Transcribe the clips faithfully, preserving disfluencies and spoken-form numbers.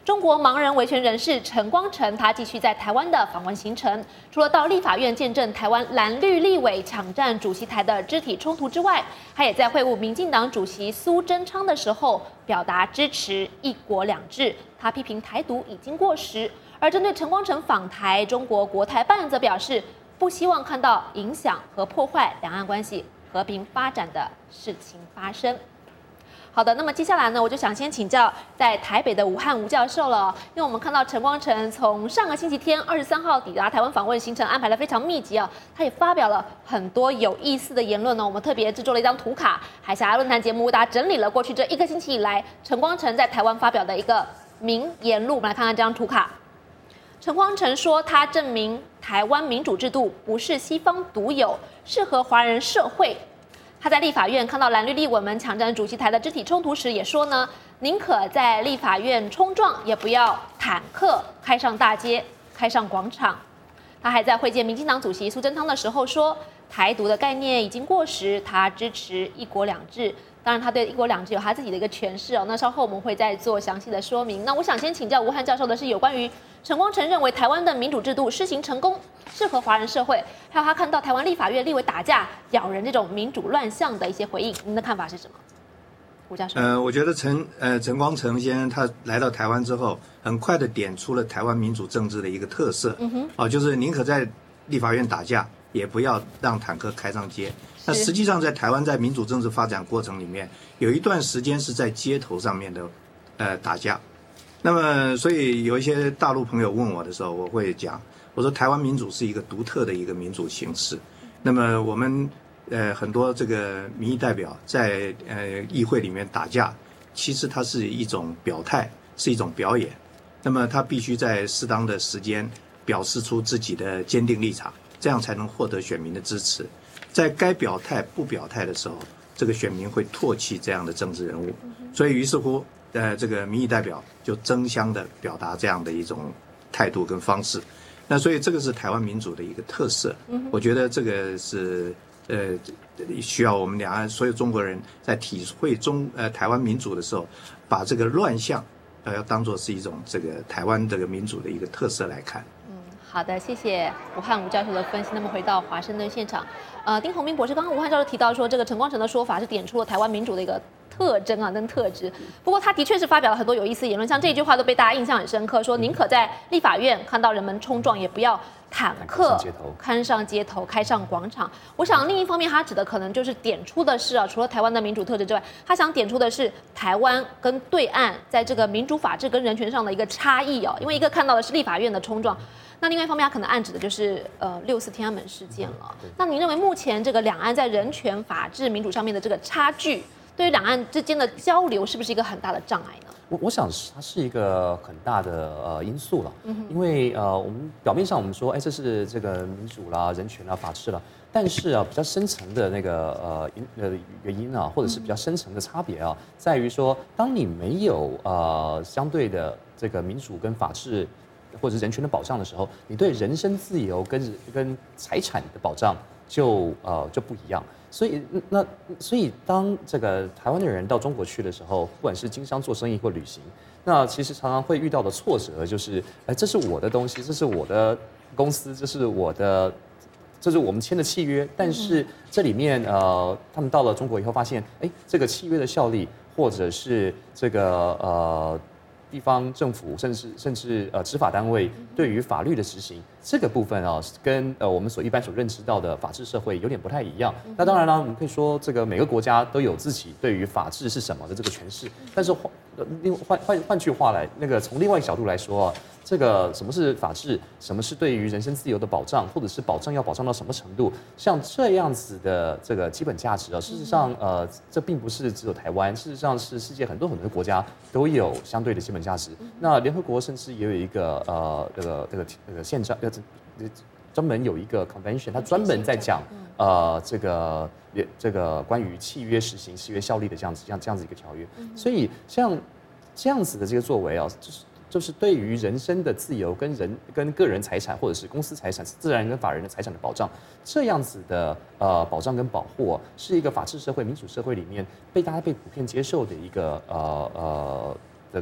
中国盲人维权人士陈光诚，他继续在台湾的访问行程，除了到立法院见证台湾蓝绿立委抢占主席台的肢体冲突之外，他也在会晤民进党主席苏贞昌的时候表达支持一国两制，他批评台独已经过时。而针对陈光诚访台，中国国台办则表示，不希望看到影响和破坏两岸关系和平发展的事情发生。好的，那么接下来呢，我就想先请教在台北的吴汉吴教授了，因为我们看到陈光诚从上个星期天二十三号抵达台湾访问行程安排的非常密集啊，他也发表了很多有意思的言论呢。我们特别制作了一张图卡，海峡论坛节目为大家整理了过去这一个星期以来陈光诚在台湾发表的一个名言录。我们来看看这张图卡。陈光诚说，他证明台湾民主制度不是西方独有，适合华人社会。他在立法院看到蓝绿立委们抢占主席台的肢体冲突时，也说呢，宁可在立法院冲撞，也不要坦克开上大街、开上广场。他还在会见民进党主席苏贞昌的时候说，台独的概念已经过时，他支持一国两制。当然，他对一国两制有他自己的一个诠释哦。那稍后我们会再做详细的说明。那我想先请教吴汉教授的是有关于陈光诚认为台湾的民主制度施行成功，适合华人社会，还有他看到台湾立法院立委打架、咬人这种民主乱象的一些回应，您的看法是什么？吴教授， 呃，我觉得陈呃陈光诚先生他来到台湾之后，很快的点出了台湾民主政治的一个特色，嗯哼，哦，就是宁可在立法院打架，也不要让坦克开上街。那实际上，在台湾在民主政治发展过程里面，有一段时间是在街头上面的，呃，打架。那么，所以有一些大陆朋友问我的时候，我会讲，我说台湾民主是一个独特的一个民主形式。那么我们呃很多这个民意代表在呃议会里面打架，其实它是一种表态，是一种表演。那么他必须在适当的时间表示出自己的坚定立场，这样才能获得选民的支持。在该表态不表态的时候，这个选民会唾弃这样的政治人物，所以于是乎，呃，这个民意代表就争相的表达这样的一种态度跟方式。那所以这个是台湾民主的一个特色，我觉得这个是呃需要我们两岸所有中国人在体会中呃台湾民主的时候，把这个乱象呃要当作是一种这个台湾这个民主的一个特色来看。 好的，谢谢吴汉吴教授的分析。那么回到华盛顿现场，呃，丁宏斌博士，刚刚吴汉教授提到说，这个陈光诚的说法是点出了台湾民主的一个特征啊，跟特质。不过他的确是发表了很多有意思的言论，像这一句话都被大家印象很深刻，说宁可在立法院看到人们冲撞，也不要坦克看上街头、开上广场。我想另一方面，他指的可能就是点出的是啊，除了台湾的民主特质之外，他想点出的是台湾跟对岸在这个民主法治跟人权上的一个差异哦。因为一个看到的是立法院的冲撞。那另外一方面，他可能暗指的就是呃六四天安门事件了。那您认为目前这个两岸在人权、法治、民主上面的这个差距，对于两岸之间的交流，是不是一个很大的障碍呢？ 我我想它是一个很大的呃因素了，因为呃我们表面上我们说，哎，这是这个民主啦、人权啦、法治啦，但是啊比较深层的那个呃因呃原因啊，或者是比较深层的差别啊，在于说，当你没有呃相对的这个民主跟法治或者是人权的保障的时候，你对人身自由跟跟财产的保障就呃就不一样。所以那所以当这个台湾的人到中国去的时候，不管是经商做生意或旅行，那其实常常会遇到的挫折就是，哎，这是我的东西，这是我的公司，这是我的，这是我们签的契约，但是这里面呃，他们到了中国以后发现，哎，这个契约的效力，或者是这个呃。地方政府甚至甚至呃执法单位对于法律的执行这个部分啊，跟呃我们所一般所认知到的法治社会有点不太一样。那当然了，我们可以说这个每个国家都有自己对于法治是什么的这个诠释，但是换另换换换句话来，那个从另外一个角度来说啊，这个什么是法治，什么是对于人身自由的保障，或者是保障要保障到什么程度，像这样子的这个基本价值啊，事实上呃这并不是只有台湾，事实上是世界很多很多国家都有相对的基本价值。那联合国甚至也有一个呃这个这个这个宪章呃专门有一个 convention， 它专门在讲呃这个这个关于契约实行、契约效力的这样子这样这样子一个条约。所以像这样子的这个作为啊，就是就是对于人身的自由跟人跟个人财产或者是公司财产、自然人跟法人的财产的保障，这样子的呃保障跟保护、啊，是一个法治社会、民主社会里面被大家被普遍接受的一个呃呃这个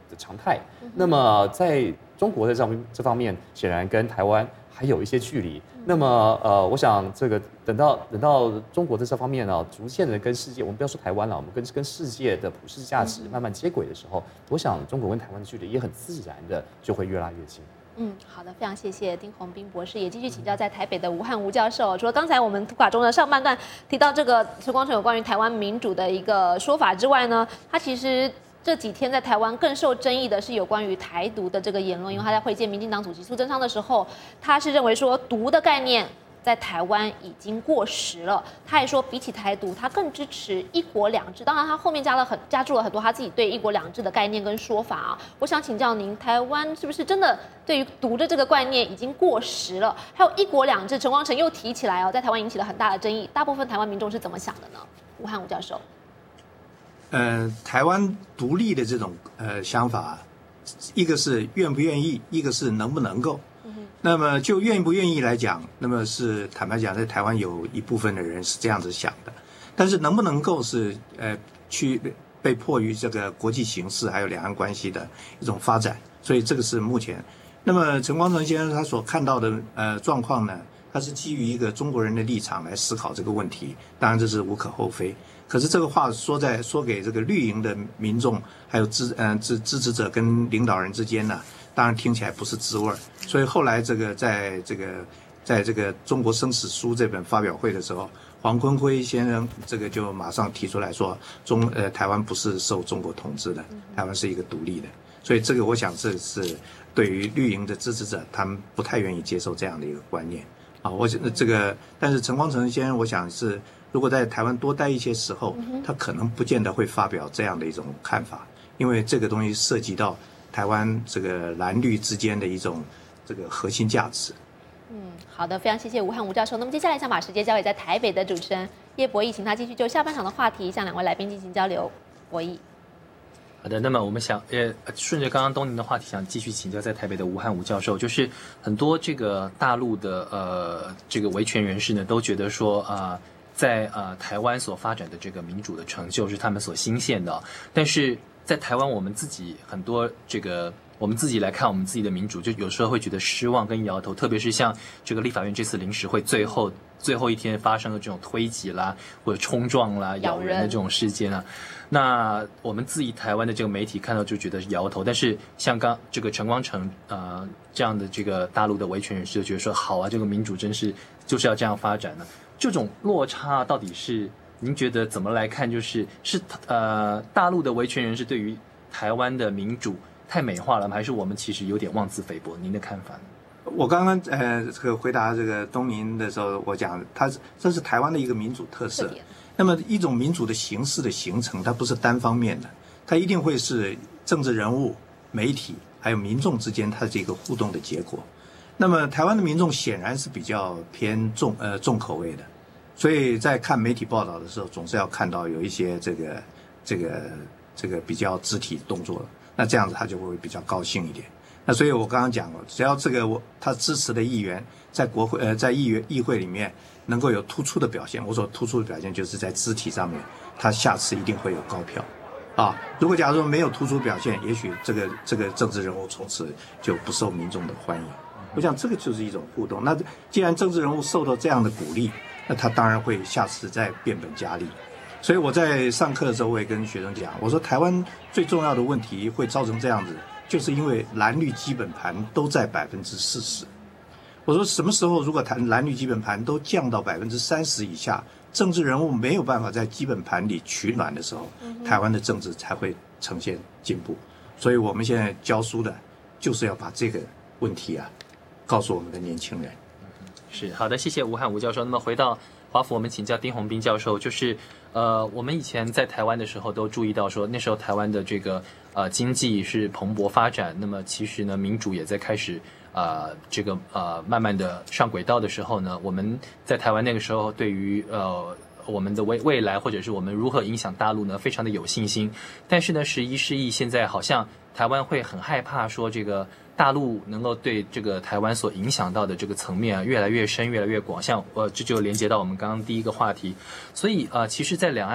的常态。那么在中国的这方这方面，显然跟台湾还有一些距离。那么呃，我想这个等到等到中国在这方面呢、啊，逐渐的跟世界，我们不要说台湾了，我们跟跟世界的普世价值慢慢接轨的时候，我想中国跟台湾的距离也很自然的就会越拉越近。 嗯，好的，非常谢谢丁宏斌博士，也继续请教在台北的吴汉吴教授。除了刚才我们图卡中的上半段提到这个陈光诚有关于台湾民主的一个说法之外呢，他其实这几天在台湾更受争议的是有关于台独的这个言论，因为他在会见民进党主席苏贞昌的时候，他是认为说独的概念在台湾已经过时了。他也说，比起台独，他更支持一国两制。当然，他后面加了很加注了很多他自己对一国两制的概念跟说法啊。我想请教您，台湾是不是真的对于独的这个概念已经过时了？还有一国两制，陈光诚又提起来哦，在台湾引起了很大的争议。大部分台湾民众是怎么想的呢？吴汉吴教授。 呃，台湾独立的这种呃想法，一个是愿不愿意，一个是能不能够。那么就愿不愿意来讲，那么是坦白讲，在台湾有一部分的人是这样子想的，但是能不能够是呃去被迫于这个国际形势还有两岸关系的一种发展，所以这个是目前。那么陈光诚先生他所看到的呃状况呢，他是基于一个中国人的立场来思考这个问题，当然这是无可厚非。可是这个话说在说给这个绿营的民众还有支呃支支持者跟领导人之间呢，当然听起来不是滋味。所以后来这个在这个在这个《中国生死书》这本发表会的时候，黄坤辉先生这个就马上提出来说，中呃台湾不是受中国统治的，台湾是一个独立的。所以这个我想这是对于绿营的支持者，他们不太愿意接受这样的一个观念啊。我这个，但是陈光诚先生，我想是如果在台湾多待一些时候，他可能不见得会发表这样的一种看法，因为这个东西涉及到台湾这个蓝绿之间的一种这个核心价值。 嗯，好的，非常谢谢吴汉吴教授。那么接下来想把时间交给在台北的主持人叶博弈，请他继续就下半场的话题向两位来宾进行交流。博弈。 好的，那么我们想，呃，顺着刚刚东宁的话题，想继续请教在台北的吴汉吴教授，就是很多这个大陆的呃这个维权人士呢，都觉得说啊、呃，在呃台湾所发展的这个民主的成就是他们所欣羡的，但是在台湾我们自己很多这个。我们自己来看我们自己的民主，就有时候会觉得失望跟摇头，特别是像这个立法院这次临时会最后最后一天发生的这种推挤啦，或者冲撞啦、咬人的这种事件啊，那我们自己台湾的这个媒体看到就觉得摇头，但是像刚这个陈光诚呃这样的这个大陆的维权人士就觉得说好啊，这个民主真是就是要这样发展呢。这种落差到底是您觉得怎么来看？就是是呃大陆的维权人士对于台湾的民主太美化了吗？还是我们其实有点妄自菲薄？您的看法呢？ 我刚刚呃这个回答这个东宁的时候，我讲它这是台湾的一个民主特色。那么一种民主的形式的形成，它不是单方面的，它一定会是政治人物、媒体还有民众之间它这个互动的结果。那么台湾的民众显然是比较偏重呃重口味的，所以在看媒体报道的时候，总是要看到有一些这个这个这个比较肢体动作。那这样子他就会比较高兴一点。那所以我刚刚讲了，只要这个我他支持的议员在国会呃在议员议会里面能够有突出的表现，我所突出的表现就是在肢体上面，他下次一定会有高票啊。如果假如说没有突出表现，也许这个这个政治人物从此就不受民众的欢迎。我想这个就是一种互动。那既然政治人物受到这样的鼓励，那他当然会下次再变本加厉。所以我在上课的时候，我也跟学生讲，我说台湾最重要的问题会造成这样子，就是因为蓝绿基本盘都在百分之四十。我说什么时候如果谈蓝绿基本盘都降到百分之三十以下，政治人物没有办法在基本盘里取暖的时候，台湾的政治才会呈现进步。所以我们现在教书的，就是要把这个问题啊，告诉我们的年轻人。 是好的，谢谢吴汉吴教授。那么回到华府，我们请教丁宏斌教授，就是呃，我们以前在台湾的时候都注意到说，那时候台湾的这个呃经济是蓬勃发展，那么其实呢，民主也在开始呃这个呃慢慢的上轨道的时候呢，我们在台湾那个时候对于呃我们的未未来或者是我们如何影响大陆呢，非常的有信心。但是呢，时移世易，现在好像台湾会很害怕说这个大陆能够对这个台湾所影响到的这个层面啊，越来越深，越来越广。像呃，这就连接到我们刚刚第一个话题。所以呃，其实，在两岸，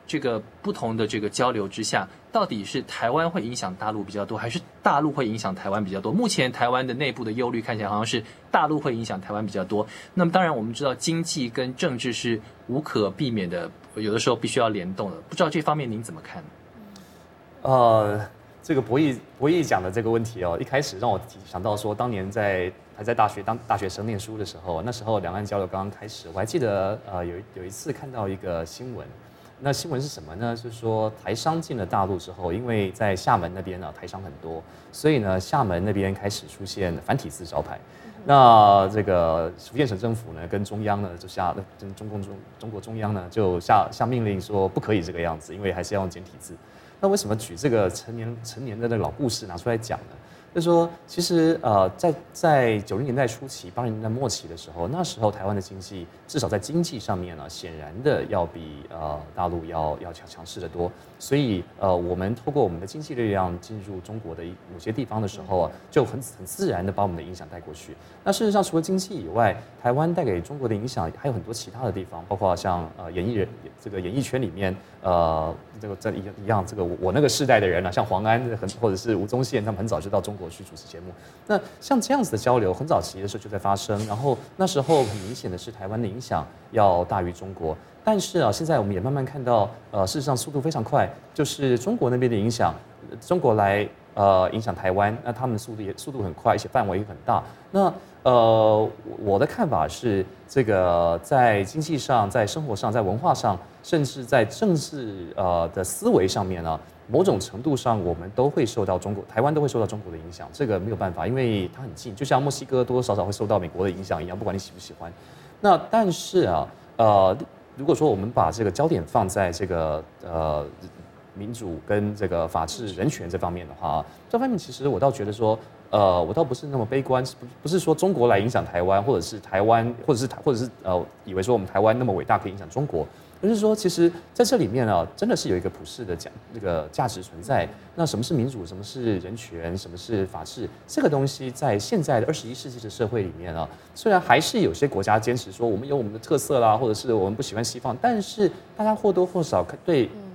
这个不同的这个交流之下，到底是台湾会影响大陆比较多，还是大陆会影响台湾比较多？目前台湾的内部的忧虑看起来好像是大陆会影响台湾比较多。那么当然我们知道经济跟政治是无可避免的，有的时候必须要联动的。不知道这方面您怎么看？ 呃，这个博弈博弈讲的这个问题哦，一开始让我想到说，当年在还在大学当大学生念书的时候，那时候两岸交流刚刚开始，我还记得呃有有一次看到一个新闻。那新闻是什么呢？就是说台商进了大陆之后，因为在厦门那边呢台商很多，所以呢厦门那边开始出现繁体字招牌。那这个福建省政府呢跟中央呢就下跟中共中中国中央呢就下下命令说不可以这个样子，因为还是要用简体字。那为什么举这个陈年陈年的那个老故事拿出来讲呢？就是说，其实呃，在在九零年代初期、八零年代末期的时候，那时候台湾的经济至少在经济上面呢，显然的要比呃大陆要要强强势得多。所以呃，我们透过我们的经济力量进入中国的某些地方的时候啊，就很很自然的把我们的影响带过去。那事实上，除了经济以外，台湾带给中国的影响还有很多其他的地方，包括像呃演艺人这个演艺圈里面，呃这个在一一样，这个我那个世代的人啊，像黄安很或者是吴宗宪，他们很早就到中国去主持节目。那像这样子的交流，很早期的时候就在发生。然后那时候很明显的是，台湾的影响要大于中国。但是啊，现在我们也慢慢看到，呃，事实上速度非常快，就是中国那边的影响，中国来呃影响台湾，那他们速度也速度很快，而且范围也很大。那呃，我的看法是，这个在经济上、在生活上、在文化上，甚至在政治呃的思维上面呢，某种程度上我们都会受到中国、台湾都会受到中国的影响。这个没有办法，因为它很近，就像墨西哥多多少少会受到美国的影响一样，不管你喜不喜欢。那但是啊，呃。如果说我们把这个焦点放在这个呃民主跟这个法治人权这方面的话，这方面其实我倒觉得说，呃，我倒不是那么悲观，不不是说中国来影响台湾，或者是台湾，或者是或者是呃以为说我们台湾那么伟大可以影响中国，而是说其实在这里面啊，真的是有一个普世的价那个价值存在。那什么是民主？什么是人权？什么是法治？这个东西在现在的二十一世纪的社会里面啊，虽然还是有些国家坚持说我们有我们的特色啦，或者是我们不喜欢西方，但是大家或多或少对